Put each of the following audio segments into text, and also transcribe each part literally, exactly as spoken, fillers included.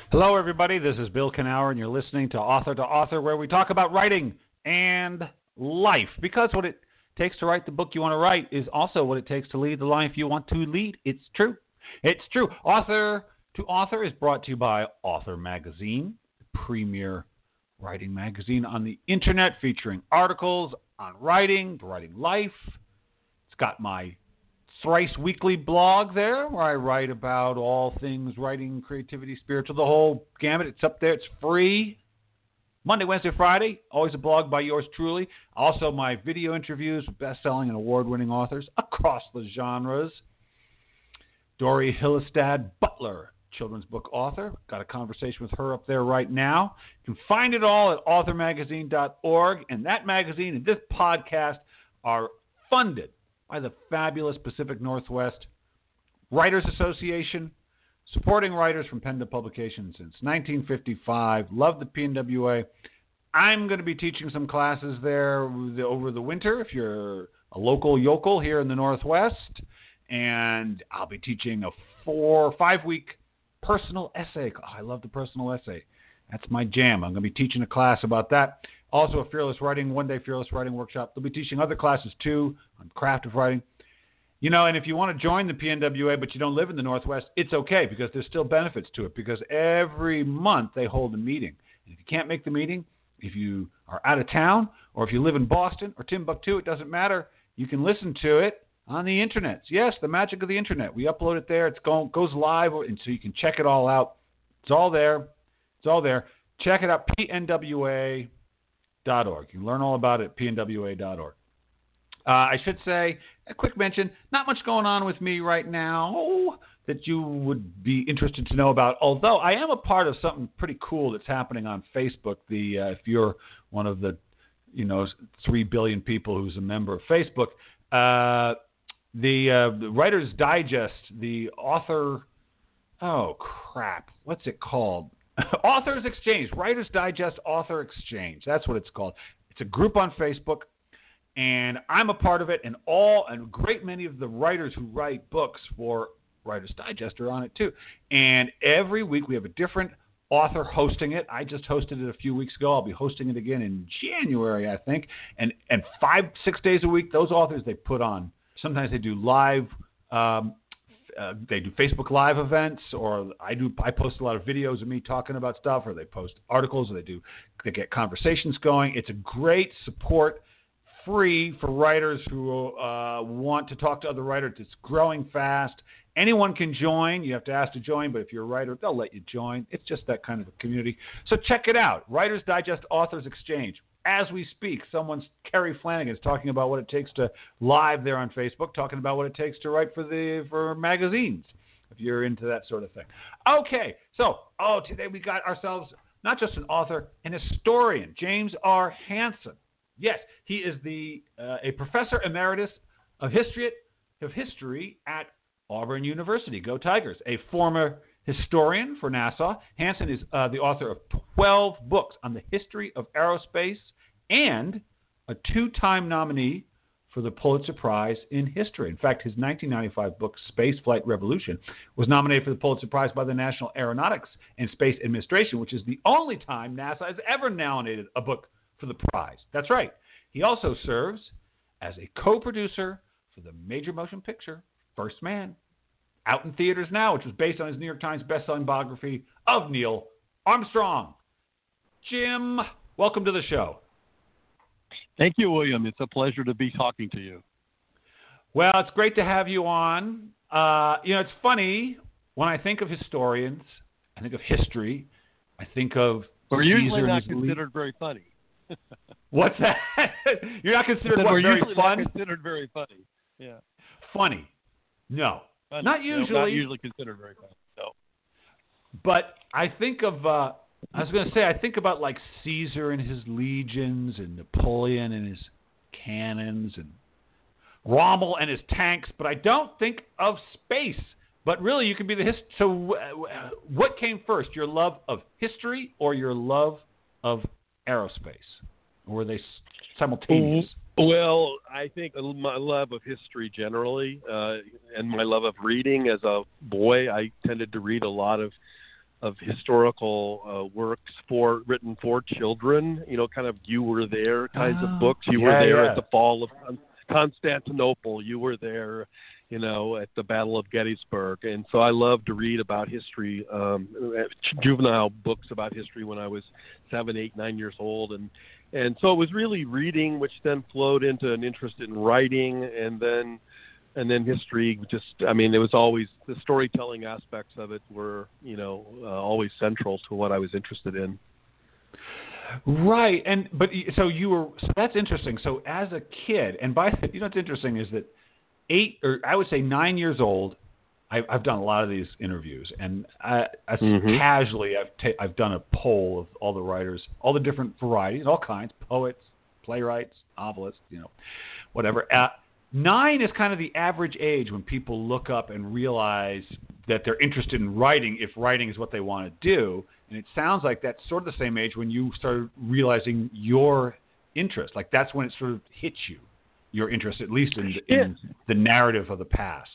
Hello, everybody. This is Bill Knauer, and you're listening to Author to Author, where we talk about writing and life. Because what it takes to write the book you want to write is also what it takes to lead the life you want to lead. It's true. It's true. Author to Author is brought to you by Author Magazine, the premier writing magazine on the internet, featuring articles on writing, writing life. It's got my thrice weekly blog there where I write about all things writing, creativity, spiritual, the whole gamut. It's up there. It's free. Monday, Wednesday, Friday, always a blog by yours truly. Also, my video interviews with best-selling and award-winning authors across the genres. Dory Hillestad Butler, children's book author. Got a conversation with her up there right now. You can find it all at author magazine dot org. And that magazine and this podcast are funded by the fabulous Pacific Northwest Writers Association, supporting writers from Penda Publications since nineteen fifty-five. Love the P N W A. I'm going to be teaching some classes there over the winter if you're a local yokel here in the Northwest. And I'll be teaching a four or five-week personal essay. Oh, I love the personal essay. That's my jam. I'm going to be teaching a class about that. Also, a Fearless Writing, one-day Fearless Writing workshop. They'll be teaching other classes, too, on craft of writing. You know, and if you want to join the P N W A but you don't live in the Northwest, it's okay because there's still benefits to it because every month they hold a meeting. And if you can't make the meeting, if you are out of town or if you live in Boston or Timbuktu, it doesn't matter. You can listen to it on the Internet. Yes, the magic of the Internet. We upload it there. It goes live, and so you can check it all out. It's all there. It's all there. Check it out, P N W A dot org. You can learn all about it at P N W A dot org. Uh, I should say, a quick mention, not much going on with me right now that you would be interested to know about, although I am a part of something pretty cool that's happening on Facebook. The uh, if you're one of the, you know, three billion people who's a member of Facebook, uh, the, uh, the Writer's Digest, the author, oh, crap, what's it called? Authors Exchange, Writer's Digest Author Exchange. That's what it's called. It's a group on Facebook, and I'm a part of it, and all and a great many of the writers who write books for Writer's Digest are on it too. And every week we have a different author hosting it. I just hosted it a few weeks ago. I'll be hosting it again in January, I think. And and five, six days a week, those authors they put on. Sometimes they do live um, Uh, they do Facebook Live events, or I do. I post a lot of videos of me talking about stuff, or they post articles, or they do. They get conversations going. It's a great support, free for writers who uh, want to talk to other writers. It's growing fast. Anyone can join. You have to ask to join, but if you're a writer, they'll let you join. It's just that kind of a community. So check it out. Writer's Digest Authors Exchange. As we speak, someone's Kerry Flanagan is talking about what it takes to live there on Facebook, talking about what it takes to write for the for magazines, if you're into that sort of thing. Okay, so oh, today we got ourselves not just an author, an historian, James R. Hansen. Yes, he is the uh, a professor emeritus of history of history at Auburn University. Go Tigers! A former historian for NASA, Hansen is uh, the author of twelve books on the history of aerospace and a two-time nominee for the Pulitzer Prize in History. In fact, his nineteen ninety-five book, Space Flight Revolution, was nominated for the Pulitzer Prize by the National Aeronautics and Space Administration, which is the only time NASA has ever nominated a book for the prize. That's right. He also serves as a co-producer for the major motion picture, First Man, out in theaters now, which was based on his New York Times bestselling biography of Neil Armstrong. Jim, welcome to the show. Thank you, William. It's a pleasure to be talking to you. Well, it's great to have you on. Uh, you know, it's funny, when I think of historians, I think of history, I think of We're Caesar usually not and his considered lead. very funny. What's that? You're not considered what, We're very usually fun? not considered very funny. Yeah. Funny. No. Funny. Not No, usually. not usually considered very funny. No. But I think of, uh, I was going to say, I think about like Caesar and his legions and Napoleon and his cannons and Rommel and his tanks, but I don't think of space. But really, you can be the hist. So uh, what came first, your love of history or your love of aerospace? Or were they simultaneous? Well, I think my love of history generally uh, and my love of reading as a boy, I tended to read a lot of of historical uh, works for written for children. You know, kind of You Were There kinds oh, of books. You yeah, were there yeah. at the fall of Constantinople. You were there, you know, at the Battle of Gettysburg. And so I love to read about history, um, juvenile books about history when I was seven, eight, nine years old. And and so it was really reading, which then flowed into an interest in writing, and then and then history. Just, I mean, it was always the storytelling aspects of it were, you know, uh, always central to what I was interested in. Right, and but so you were. So that's interesting. So as a kid, and by you know what's interesting is that eight or I would say nine years old. I've, I've done a lot of these interviews, and I, I mm-hmm. casually I've ta- I've done a poll of all the writers, all the different varieties, all kinds, poets, playwrights, novelists, you know, whatever. Uh, nine is kind of the average age when people look up and realize that they're interested in writing, if writing is what they want to do. And it sounds like that's sort of the same age when you started realizing your interest. Like that's when it sort of hits you, your interest, at least in, yeah. in the narrative of the past.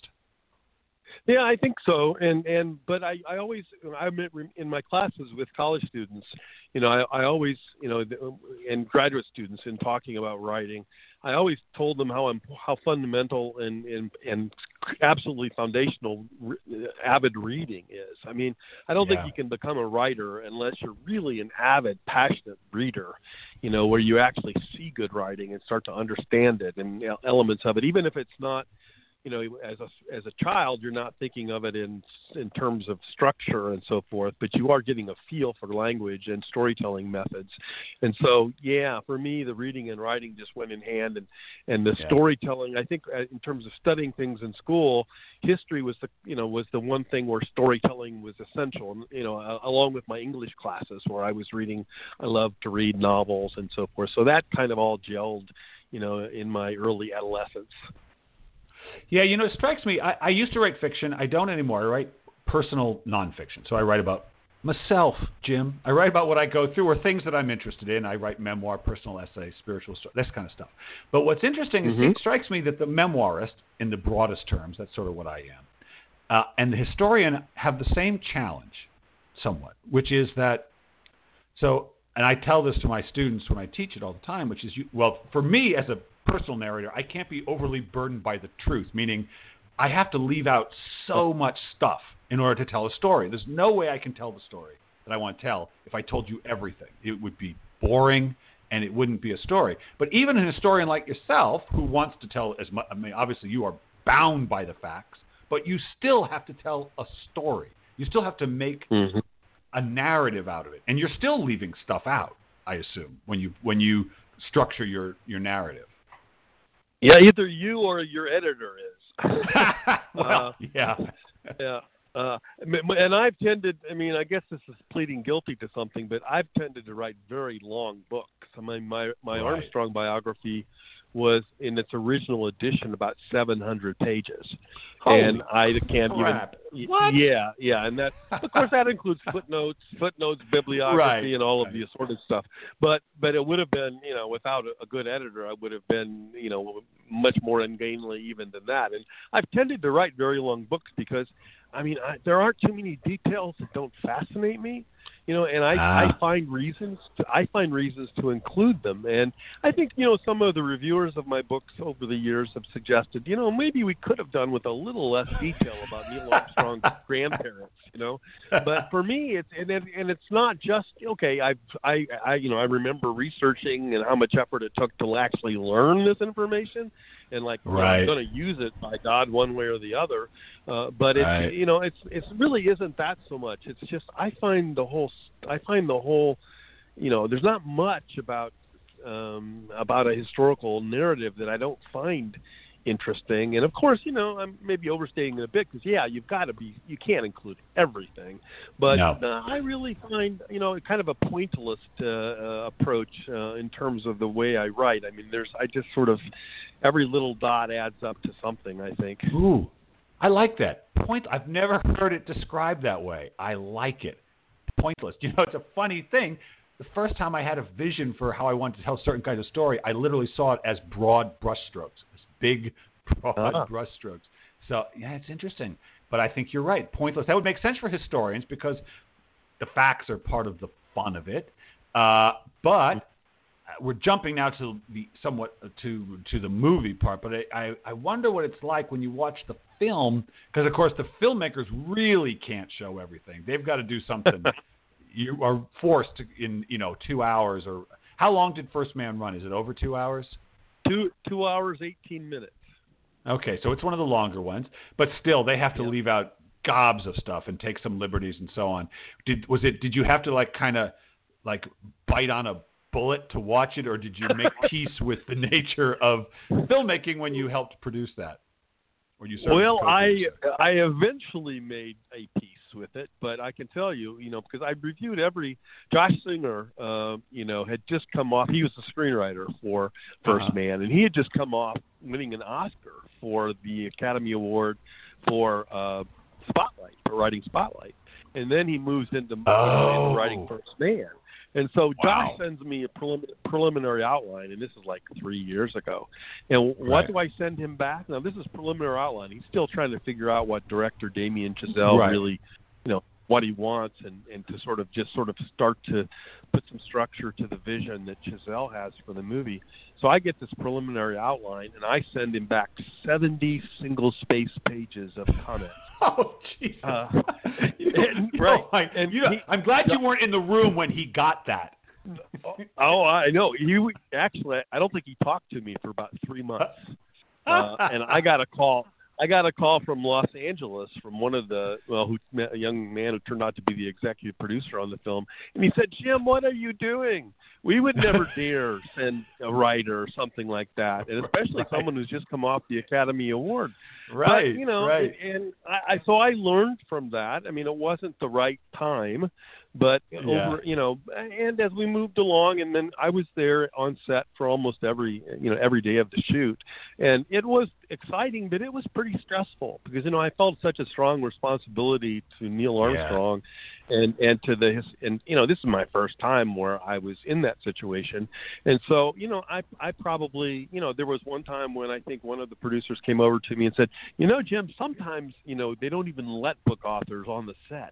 Yeah, I think so. And, and but I, I always, I'm in my classes with college students, you know, I, I always, you know, and graduate students in talking about writing, I always told them how how fundamental and, and, and absolutely foundational avid reading is. I mean, I don't yeah. think you can become a writer unless you're really an avid, passionate reader, you know, where you actually see good writing and start to understand it and elements of it, even if it's not, you know, as a as a child, you're not thinking of it in in terms of structure and so forth, but you are getting a feel for language and storytelling methods. And so, yeah, for me, the reading and writing just went in hand, and and the yeah. storytelling. I think in terms of studying things in school, history was the you know was the one thing where storytelling was essential. You know, along with my English classes where I was reading, I loved to read novels and so forth. So that kind of all gelled, you know, in my early adolescence. Yeah, you know, it strikes me, I, I used to write fiction. I don't anymore. I write personal nonfiction. So I write about myself, Jim. I write about what I go through or things that I'm interested in. I write memoir, personal essay, spiritual story, this kind of stuff. But what's interesting mm-hmm. is it strikes me that the memoirist, in the broadest terms, that's sort of what I am, uh, and the historian have the same challenge somewhat, which is that, so, and I tell this to my students when I teach it all the time, which is, you, well, for me as a personal narrator, I can't be overly burdened by the truth, meaning I have to leave out so much stuff in order to tell a story. There's no way I can tell the story that I want to tell if I told you everything. It would be boring and it wouldn't be a story. But even a historian like yourself who wants to tell as much, I mean, obviously you are bound by the facts, but you still have to tell a story. You still have to make mm-hmm. a narrative out of it. And you're still leaving stuff out, I assume, when you when you structure your, your narrative. Yeah, either you or your editor is. well, uh, yeah. yeah. Uh, and I've tended, I mean, I guess this is pleading guilty to something, but I've tended to write very long books. I mean, my, my right. Armstrong biography was, in its original edition, about seven hundred pages. Holy and I can't crap. even... What? Yeah, yeah. And that, of course, that includes footnotes, footnotes, bibliography, right. and all of right. the assorted stuff. But but it would have been, you know, without a, a good editor, I would have been, you know, much more ungainly even than that. And I've tended to write very long books because, I mean, I, there aren't too many details that don't fascinate me. You know, and I, ah. I find reasons to, I find reasons to include them. And I think, you know, some of the reviewers of my books over the years have suggested, you know, maybe we could have done with a little less detail about Neil Armstrong's grandparents, you know. But for me, it's and, it, and it's not just, okay, I, I, I, you know, I remember researching and how much effort it took to actually learn this information. And like, right. you know, I'm going to use it by God one way or the other. Uh, but it's, right. you know, it's, it's really isn't that so much. It's just, I find the whole, I find the whole, you know, there's not much about, um, about a historical narrative that I don't find interesting. And of course, you know, I'm maybe overstating it a bit because, yeah, you've got to be, you can't include everything. But no. uh, I really find, you know, kind of a pointillist uh, uh, approach uh, in terms of the way I write. I mean, there's, I just sort of, every little dot adds up to something, I think. Ooh, I like that. Point. I've never heard it described that way. I like it. Pointless. You know, it's a funny thing. The first time I had a vision for how I wanted to tell certain kinds of story, I literally saw it as broad brushstrokes, as big, broad uh-huh. brushstrokes. So, yeah, it's interesting. But I think you're right. Pointless. That would make sense for historians because the facts are part of the fun of it. Uh, but we're jumping now to the somewhat to to the movie part. But I, I, I wonder what it's like when you watch the film, because of course the filmmakers really can't show everything. They've got to do something. You are forced to, in you know two hours or how long did First Man run? Is it over two hours? Two two hours eighteen minutes. Okay, so it's one of the longer ones, but still they have to Yeah. leave out gobs of stuff and take some liberties and so on. Did was it? Did you have to like kind of like bite on a bullet to watch it, or did you make peace with the nature of filmmaking when you helped produce that? Or you served Well, the I co-producer? I eventually made a piece with it, but I can tell you, you know, because I reviewed every. Josh Singer, uh, you know, had just come off. He was the screenwriter for First Uh-huh. Man, and he had just come off winning an Oscar for the Academy Award for uh, Spotlight, for writing Spotlight, and then he moves into, Oh. into writing First Man. And so Wow. Josh sends me a prelim- preliminary outline, and this is like three years ago. And what Right. do I send him back? Now, this is preliminary outline. He's still trying to figure out what director Damien Chazelle Right. really, you know, what he wants, and, and to sort of just sort of start to put some structure to the vision that Chazelle has for the movie. So I get this preliminary outline, and I send him back seventy single-space pages of comments. Oh, Jesus. Uh, You and- know, right. I, And you know, he- I'm glad you weren't in the room when he got that. Oh, I know. He actually, I don't think he talked to me for about three months. Uh, and I got a call. I got a call from Los Angeles from one of the well, who a young man who turned out to be the executive producer on the film, and he said, "Jim, what are you doing? We would never dare send a writer or something like that, and especially Right. someone who's just come off the Academy Award." Right. But, you know, right. and, and I, I so I learned from that. I mean, it wasn't the right time, but Yeah. over, you know, and as we moved along, and then I was there on set for almost every, you know, every day of the shoot, and it was exciting, but it was pretty stressful because, you know, I felt such a strong responsibility to Neil Armstrong, and and to the his, and you know, this is my first time where I was in that situation, and so, you know, I I probably, you know, there was one time when I think one of the producers came over to me and said, "You know, Jim, sometimes, you know, they don't even let book authors on the set."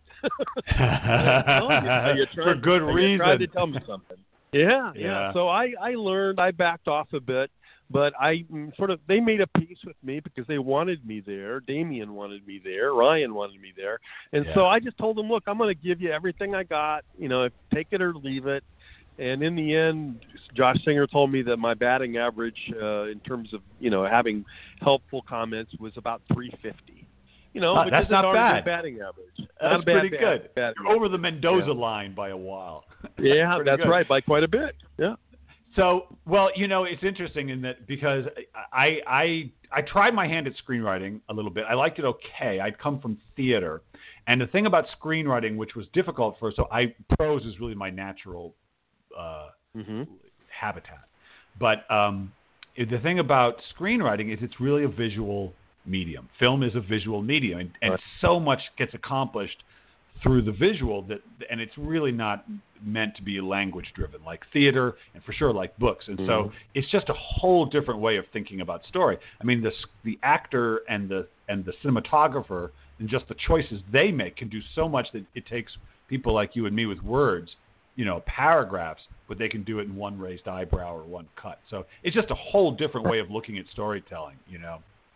Are you For trying- good are you reason. trying to tell me something. Yeah, yeah. Yeah. So I, I learned, I backed off a bit, but I mm, sort of, they made a peace with me because they wanted me there. Damien wanted me there. Ryan wanted me there. And Yeah. so I just told them, look, I'm going to give you everything I got, you know, take it or leave it. And in the end, Josh Singer told me that my batting average uh, in terms of, you know, having helpful comments was about three fifty. You know, Ah, which that's is not a darn bad. good batting average. Not That's a bad pretty bat- good. batting You're over the average. Mendoza Yeah. line by a while. Yeah, Pretty that's good. right, by quite a bit. Yeah. So, well, you know, it's interesting in that because I I I tried my hand at screenwriting a little bit. I liked it okay. I'd come from theater, and the thing about screenwriting, which was difficult for, so I prose is really my natural uh, Mm-hmm. habitat. But um, the thing about screenwriting is it's really a visual medium. Film is a visual medium, and, and Right. so much gets accomplished through the visual that, and it's really not meant to be language driven like theater and for sure like books. And Mhm. so it's just a whole different way of thinking about story. I mean, the the actor and the and the cinematographer and just the choices they make can do so much that it takes people like you and me with words, you know, paragraphs, but they can do it in one raised eyebrow or one cut. So it's just a whole different way of looking at storytelling, you know.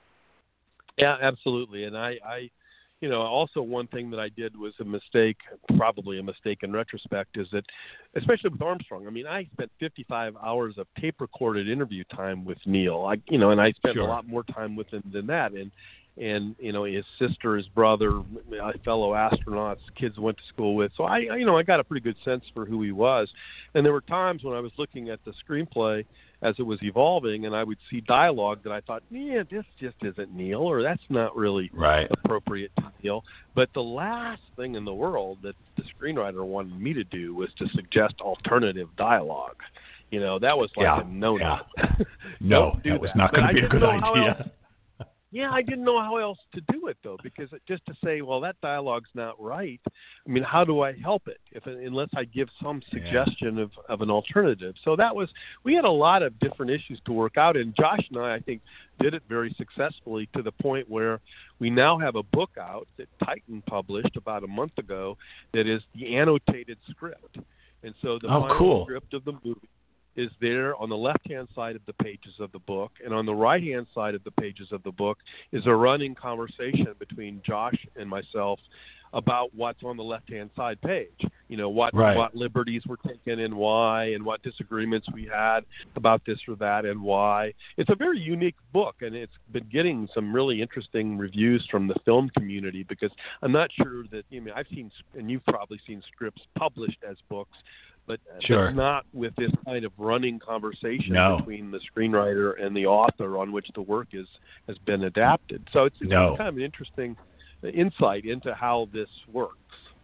Yeah, absolutely. And I, I, you know, also one thing that I did was a mistake, probably a mistake in retrospect, is that, especially with Armstrong, I mean, I spent fifty-five hours of tape recorded interview time with Neil. I, you know, and I spent Sure. a lot more time with him than that. And, and, you know, his sister, his brother, my fellow astronauts, kids went to school with. So I, I, you know, I got a pretty good sense for who he was. And there were times when I was looking at the screenplay as it was evolving, and I would see dialogue that I thought, yeah, this just isn't Neil, or that's not really Right. appropriate to Neil. But the last thing in the world that the screenwriter wanted me to do was to suggest alternative dialogue. You know, that was like Yeah, a no-no. yeah. No, Don't do that was that. not But going I to be a didn't good know how idea. else- Yeah, I didn't know how else to do it though, because just to say, well, that dialogue's not right. I mean, how do I help it if unless I give some suggestion yeah. of, of an alternative? So that was we had a lot of different issues to work out, and Josh and I, I think, did it very successfully to the point where we now have a book out that Titan published about a month ago that is the annotated script, and so the oh, final cool. script of the movie is there on the left-hand side of the pages of the book, and on the right-hand side of the pages of the book is a running conversation between Josh and myself about what's on the left-hand side page. You know, what right. what liberties were taken and why, and what disagreements we had about this or that and why. It's a very unique book, and it's been getting some really interesting reviews from the film community because I'm not sure that, I mean, I've seen, and you've probably seen scripts published as books, But, sure. but not with this kind of running conversation no. between the screenwriter and the author on which the work is has been adapted. So it's, it's no. kind of an interesting insight into how this works.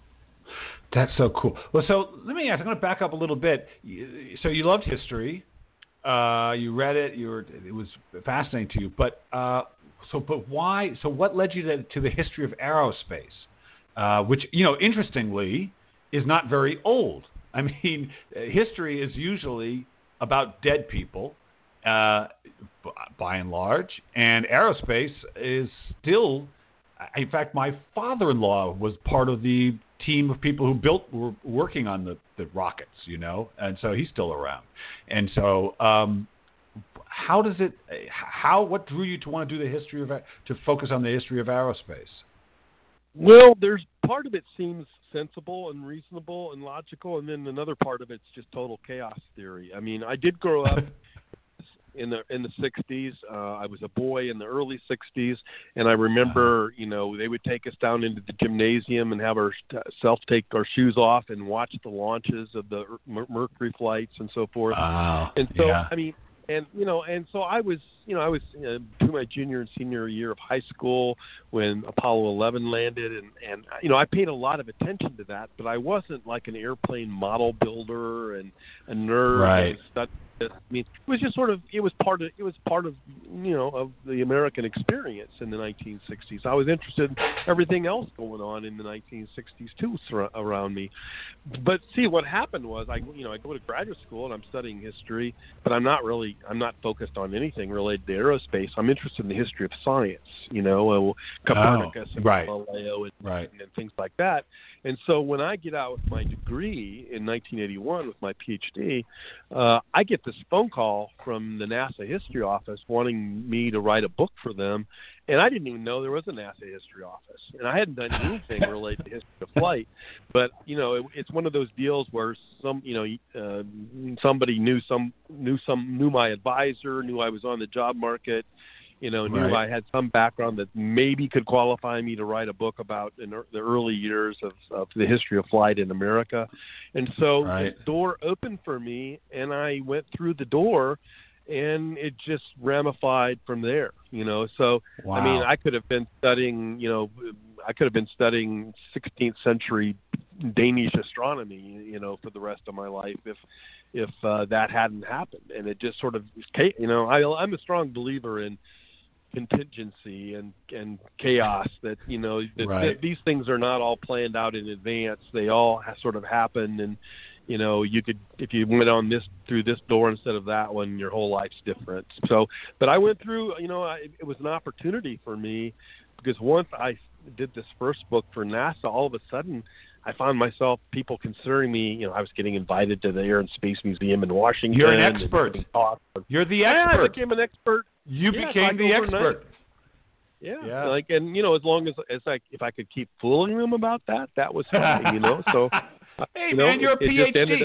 That's so cool. Well, so let me ask. I'm going to back up a little bit. So you loved history. Uh, you read it. You were. It was fascinating to you. But uh, so, but why? So what led you to, to the history of aerospace, uh, which you know, interestingly, is not very old. I mean, history is usually about dead people, uh, by and large, and aerospace is still. In fact, my father-in-law was part of the team of people who built, were working on the, the rockets, you know, and so he's still around. And so, um, how does it? How? What drew you to want to do the history of to focus on the history of aerospace? Well, there's part of it seems sensible and reasonable and logical, and then another part of it's just total chaos theory. I mean, I did grow up in the in the sixties. Uh, I was a boy in the early sixties, and I remember, you know, they would take us down into the gymnasium and have our self take our shoes off and watch the launches of the Mercury flights and so forth. Wow. And so, yeah. I mean, and you know, and so I was, you know, I was uh, through my junior and senior year of high school when Apollo eleven landed, and and you know, I paid a lot of attention to that, but I wasn't like an airplane model builder and a nerd. Right. And stuff. I mean, it was just sort of it was part of it was part of you know of the American experience in the nineteen sixties. I was interested in everything else going on in the nineteen sixties too sur- around me. But see, what happened was I you know I go to graduate school and I'm studying history, but I'm not really I'm not focused on anything related to aerospace. I'm interested in the history of science, you know, uh, Copernicus oh, and right. Galileo and, right. and, and things like that. And so when I get out with my degree in nineteen eighty-one with my PhD, uh, I get this phone call from the NASA history office wanting me to write a book for them. And I didn't even know there was a NASA history office. And I hadn't done anything related to history of flight. But, you know, it, it's one of those deals where some, you know, uh, somebody knew some, knew some, knew my advisor, knew I was on the job market, you know, knew right. I had some background that maybe could qualify me to write a book about in the early years of, of the history of flight in America. And so right. the door opened for me, and I went through the door, and it just ramified from there, you know. So, wow. I mean, I could have been studying, you know, I could have been studying sixteenth century Danish astronomy, you know, for the rest of my life if if uh, that hadn't happened. And it just sort of, you know, I, I'm a strong believer in contingency and and chaos, that you know that, right. that these things are not all planned out in advance. They all ha- sort of happen, and you know you could, if you went on this through this door instead of that one, your whole life's different. So but I went through, you know I, it was an opportunity for me, because once I did this first book for NASA, all of a sudden I found myself, people considering me, you know, I was getting invited to the Air and Space Museum in Washington. You're an expert. You're the expert. Yeah, I became an expert. You yeah, became the overnight. expert. Yeah. yeah, like, and you know, as long as as I if I could keep fooling them about that, that was fine, you know. So, hey you man, know, you're it, a it just ended PhD. up,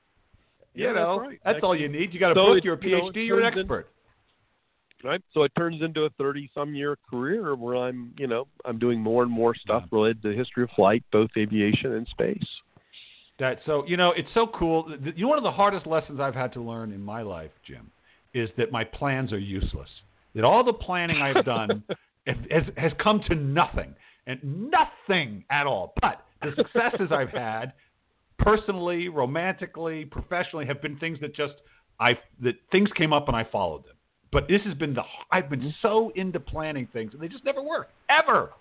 you yeah, know, that's, right. that's all you need. You got a so book. it, You're a PhD. You know, you're an expert. In, right. So it turns into a thirty-some year career where I'm, you know, I'm doing more and more stuff yeah. related to the history of flight, both aviation and space. That so you know, it's so cool. You know, one of the hardest lessons I've had to learn in my life, Jim, is that my plans are useless. That all the planning I've done has, has come to nothing, and nothing at all. But the successes I've had, personally, romantically, professionally, have been things that just I that things came up and I followed them. But this has been the I've been so into planning things, and they just never work ever.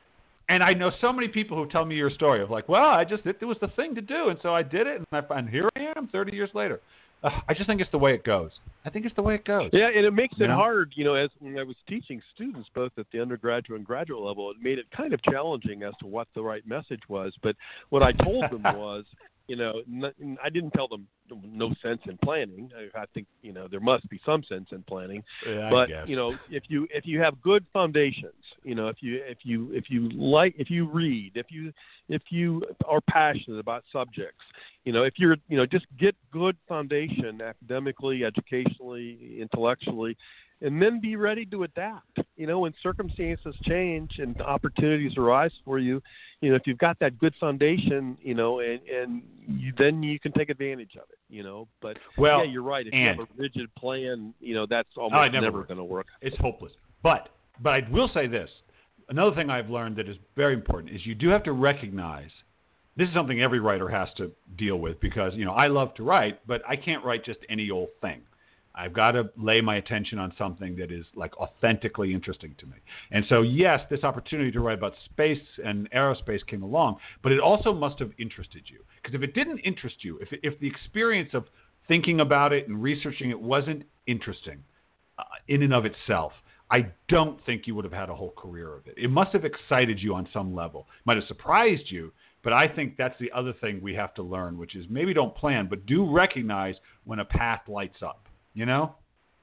And I know so many people who tell me your story of like, well, I just it, it was the thing to do, and so I did it, and, I, and here I am, thirty years later. Uh, I just think it's the way it goes. I think it's the way it goes. Yeah, and it makes you it know? hard. You know, as when I was teaching students both at the undergraduate and graduate level, it made it kind of challenging as to what the right message was. But what I told them was, you know, n- I didn't tell them no sense in planning. I, I think, you know, there must be some sense in planning. Yeah, but I guess. you know, if you if you have good foundations, you know, if you if you if you like if you read, if you if you are passionate about subjects, you know, if you're you know just get good foundation academically, educationally, intellectually. And then be ready to adapt. You know, when circumstances change and opportunities arise for you, you know, if you've got that good foundation, you know, and, and you, then you can take advantage of it, you know. But, well, yeah, you're right. If and, you have a rigid plan, you know, that's almost oh, never, never going to work. It's hopeless. But, but I will say this. Another thing I've learned that is very important is you do have to recognize this is something every writer has to deal with because, you know, I love to write, but I can't write just any old thing. I've got to lay my attention on something that is like authentically interesting to me. And so, yes, this opportunity to write about space and aerospace came along, but it also must have interested you. Because if it didn't interest you, if, if the experience of thinking about it and researching it wasn't interesting uh, in and of itself, I don't think you would have had a whole career of it. It must have excited you on some level. It might have surprised you, but I think that's the other thing we have to learn, which is maybe don't plan, but do recognize when a path lights up. You know?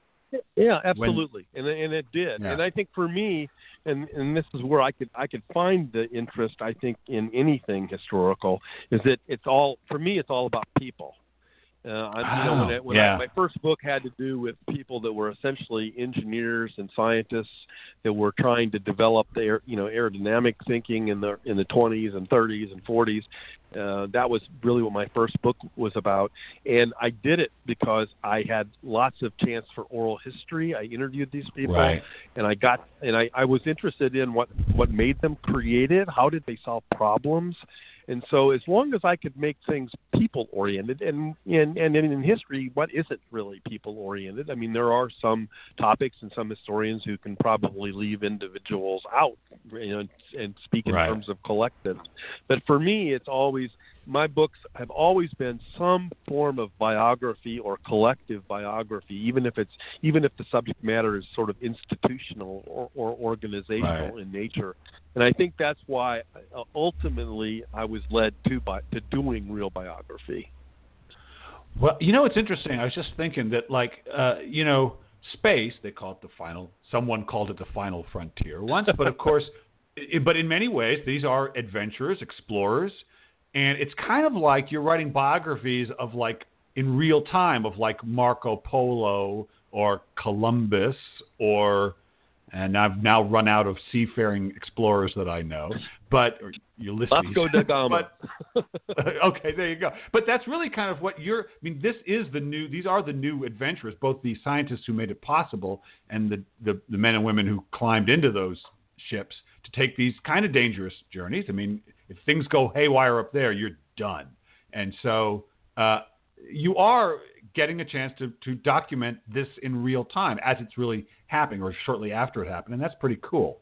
Yeah, absolutely, when, and and it did. Yeah. And I think for me, and and this is where I could I could find the interest. I think in anything historical is that it's all for me. It's all about people. Uh, I, you know, when, I, when yeah. I, my first book had to do with people that were essentially engineers and scientists that were trying to develop their, you know, aerodynamic thinking in the in the twenties and thirties and forties. Uh, that was really what my first book was about, and I did it because I had lots of chance for oral history. I interviewed these people, right. and I got and I, I was interested in what what made them creative. How did they solve problems? And so as long as I could make things people-oriented, and, and, and in history, what isn't really people-oriented? I mean, there are some topics and some historians who can probably leave individuals out, you know, and, and speak in right. terms of collectives. But for me, it's always – my books have always been some form of biography or collective biography, even if it's even if the subject matter is sort of institutional or, or organizational right. in nature. And I think that's why uh, ultimately I was led to by to doing real biography. Well, you know, it's interesting. I was just thinking that, like, uh, you know, space, they call it the final, someone called it the final frontier once, but of course, it, but in many ways, these are adventurers, explorers. And it's kind of like you're writing biographies of like in real time of like Marco Polo or Columbus or, and I've now run out of seafaring explorers that I know, but or Ulysses. Vasco da Gama. But, okay, there you go. But that's really kind of what you're, I mean, this is the new, these are the new adventurers, both the scientists who made it possible and the, the, the men and women who climbed into those ships to take these kind of dangerous journeys. I mean, if things go haywire up there, you're done. And so uh, you are getting a chance to, to document this in real time as it's really happening or shortly after it happened. And that's pretty cool.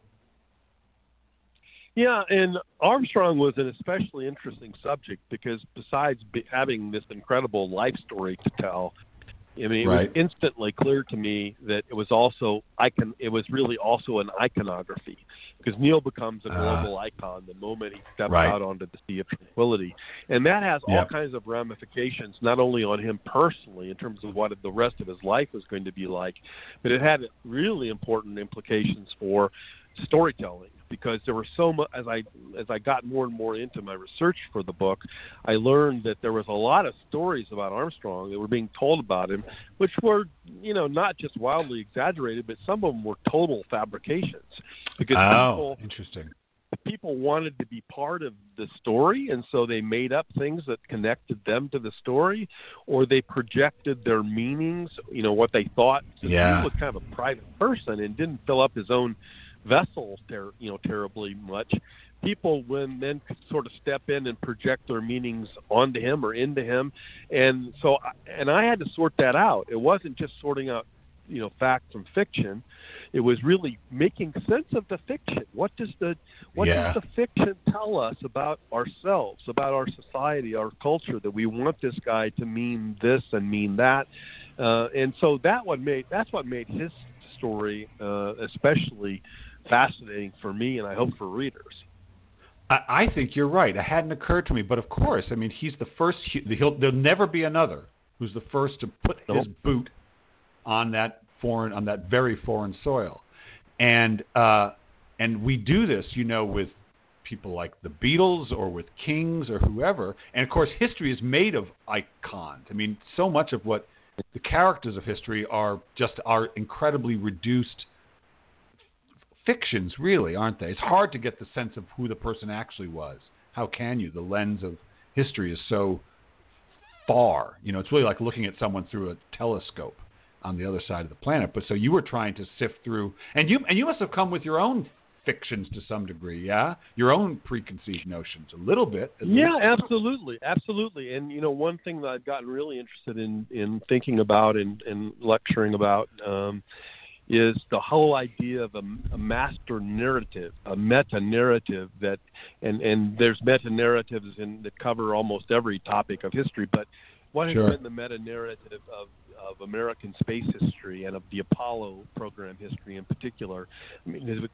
Yeah, and Armstrong was an especially interesting subject because besides be, having this incredible life story to tell, I mean, it right. was instantly clear to me that it was also icon. It was really also an iconography because Neil becomes a global uh, icon the moment he steps right. out onto the Sea of Tranquility, and that has all yep. kinds of ramifications, not only on him personally in terms of what the rest of his life was going to be like, but it had really important implications for storytelling. Because there were so much, as I as I got more and more into my research for the book, I learned that there was a lot of stories about Armstrong that were being told about him, which were, you know, not just wildly exaggerated, but some of them were total fabrications. Because oh, people, interesting. people wanted to be part of the story, and so they made up things that connected them to the story, or they projected their meanings, you know, what they thought. Since yeah. he was kind of a private person and didn't fill up his own vessel, ter- you know, terribly much. People when then could sort of step in and project their meanings onto him or into him, and so and I had to sort that out. It wasn't just sorting out you know, fact from fiction. It was really making sense of the fiction. What does the what yeah. does the fiction tell us about ourselves, about our society, our culture, that we want this guy to mean this and mean that, uh, and so that what made that's what made his story uh, especially fascinating for me, and I hope for readers. I, I think you're right. It hadn't occurred to me, but of course, I mean, he's the first. He'll, there'll never be another who's the first to put Nope. his boot on that foreign, on that very foreign soil, and uh, and we do this, you know, with people like the Beatles or with kings or whoever. And of course, history is made of icons. I mean, so much of what the characters of history are just are incredibly reduced fictions, really, aren't they? It's hard to get the sense of who the person actually was. How can you? The lens of history is so far. You know, it's really like looking at someone through a telescope on the other side of the planet. But so you were trying to sift through, and you and you must have come with your own fictions to some degree, yeah? Your own preconceived notions, a little bit. Yeah, least. absolutely, absolutely. And you know, one thing that I've gotten really interested in in thinking about and, and lecturing about um, is the whole idea of a, a master narrative, a meta narrative that, and and there's meta narratives in that cover almost every topic of history, but what has sure. been the meta narrative of of American space history and of the Apollo program history in particular? I mean, it's,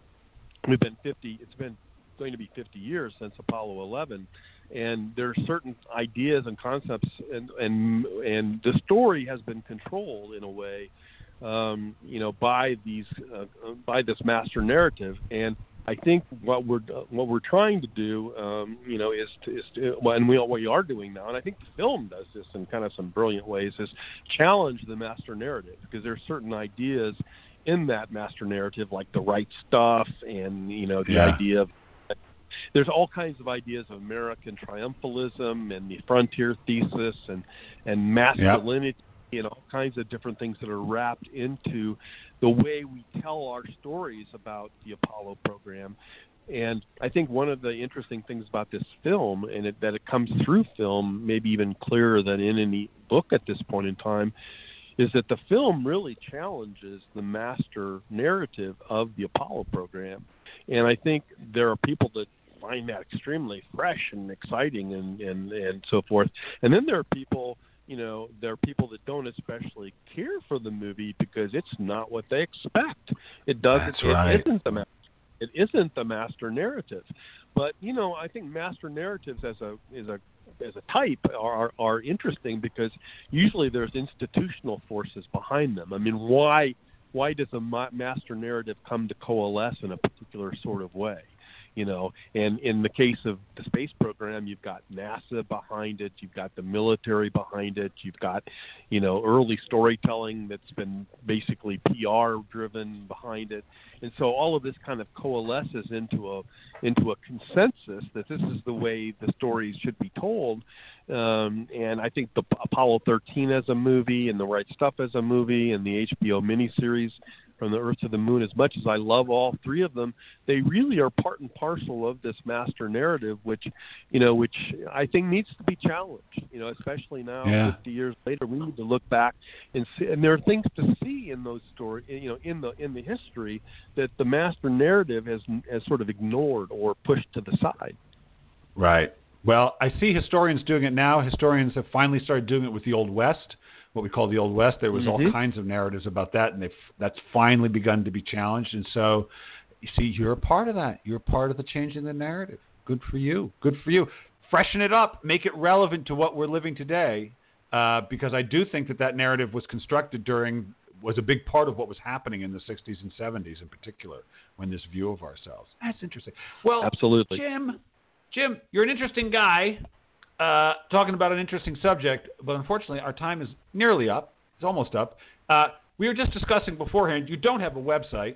we've been fifty. It's been going to be fifty years since Apollo eleven, and there are certain ideas and concepts, and and and the story has been controlled in a way, um, you know, by these uh, by this master narrative. And I think what we're what we're trying to do, um, you know, is to, is to, well, and we we are doing now, and I think the film does this in kind of some brilliant ways, is challenge the master narrative, because there are certain ideas in that master narrative, like the right stuff, and you know, the yeah. idea of there's all kinds of ideas of American triumphalism and the frontier thesis and and masculinity. Yep. You know, all kinds of different things that are wrapped into the way we tell our stories about the Apollo program. And I think one of the interesting things about this film, and it, that it comes through film, maybe even clearer than in any book at this point in time, is that the film really challenges the master narrative of the Apollo program. And I think there are people that find that extremely fresh and exciting and, and, and so forth. And then there are people... You know, there are people that don't especially care for the movie because it's not what they expect. It doesn't. That's right. It isn't the master. It isn't the master narrative. But you know, I think master narratives as a as a as a type are are interesting because usually there's institutional forces behind them. I mean, why why does a ma- master narrative come to coalesce in a particular sort of way? You know, and in the case of the space program, you've got NASA behind it, you've got the military behind it, you've got, you know, early storytelling that's been basically P R driven behind it, and so all of this kind of coalesces into a into a consensus that this is the way the stories should be told. Um, and I think the Apollo thirteen as a movie, and The Right Stuff as a movie, and the H B O miniseries From the Earth to the Moon, as much as I love all three of them, they really are part and parcel of this master narrative, which, you know, which I think needs to be challenged. You know, especially now, yeah. fifty years later, we need to look back and see, and there are things to see in those stories, you know, in the in the history that the master narrative has has sort of ignored or pushed to the side. Right. Well, I see historians doing it now. Historians have finally started doing it with the Old West. What we call the Old West. There was mm-hmm. all kinds of narratives about that, and they've, that's finally begun to be challenged. And so, you see, you're a part of that. You're a part of the changing the narrative. Good for you. Good for you. Freshen it up. Make it relevant to what we're living today, uh, because I do think that that narrative was constructed during, was a big part of what was happening in the sixties and seventies in particular, when this view of ourselves. That's interesting. Well, absolutely. Jim, Jim, you're an interesting guy. Uh, talking about an interesting subject, but unfortunately our time is nearly up. It's almost up. Uh, we were just discussing beforehand, you don't have a website.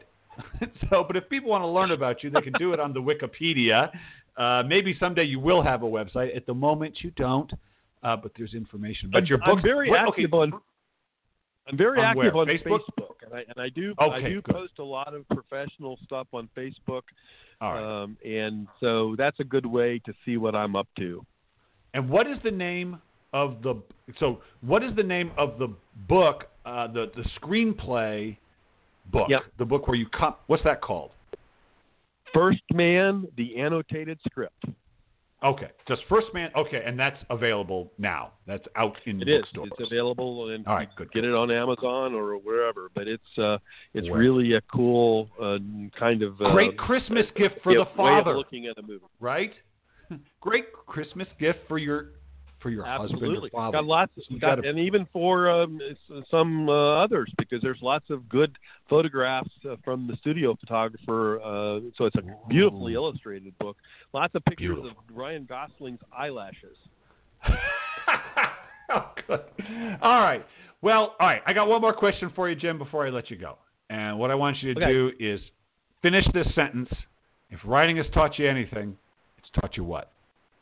so, but if people want to learn about you, they can do it on the Wikipedia. Uh, maybe someday you will have a website. At the moment you don't, uh, but there's information. But I'm, your books, I'm very what, active okay. on I'm very on active where? on Facebook? Facebook, and I, and I do okay, I do good. post a lot of professional stuff on Facebook. All right. Um, and so that's a good way to see what I'm up to. And what is the name of the so what is the name of the book, uh, the the screenplay book, yep. the book where you come? What's that called? First Man, the Annotated Script. Okay, just First Man. Okay, and that's available now. That's out in it the is. bookstores. It's available, and all right, you good, get good. it on Amazon or wherever. But it's uh, it's Where? really a cool uh, kind of uh, great Christmas uh, gift for way the father. of looking at a movie, right? Great Christmas gift for your for your Absolutely. husband or father. Got lots, You got, gotta- and even for um, s- some uh, others, because there's lots of good photographs uh, from the studio photographer. Uh, so it's a beautifully Ooh. illustrated book. Lots of pictures Beautiful. of Ryan Gosling's eyelashes. oh, good. All right. Well, all right. I got one more question for you, Jim, before I let you go. And what I want you to Okay. do is finish this sentence. If writing has taught you anything, it's taught you what?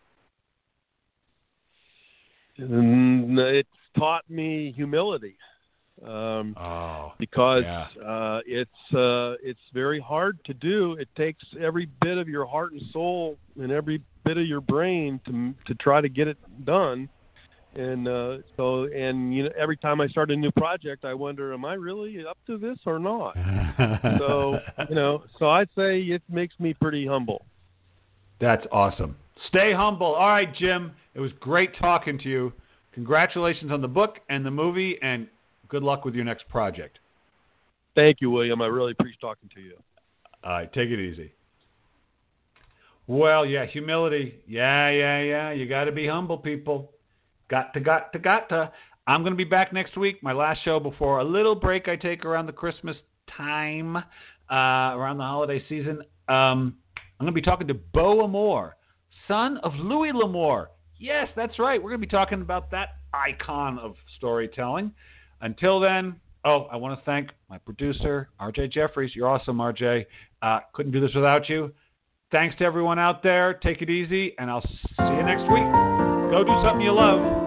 And it's taught me humility. Um, Oh, because yeah. uh, it's uh, it's very hard to do. It takes every bit of your heart and soul and every bit of your brain to to try to get it done. And uh, so, and you know, every time I start a new project, I wonder, am I really up to this or not? so, you know, so I'd say it makes me pretty humble. That's awesome. Stay humble. All right, Jim. It was great talking to you. Congratulations on the book and the movie, and good luck with your next project. Thank you, William. I really appreciate talking to you. All right, take it easy. Well, yeah, humility. Yeah, yeah, yeah. You got to be humble, people. Got to, got to, got to. I'm going to be back next week, my last show before a little break I take around the Christmas time, uh, around the holiday season. Um, I'm going to be talking to Beau L'Amour, son of Louis L'Amour. Yes, that's right. We're going to be talking about that icon of storytelling. Until then, oh, I want to thank my producer, R J Jeffries. You're awesome, R J. Uh, couldn't do this without you. Thanks to everyone out there. Take it easy, and I'll see you next week. Go do something you love.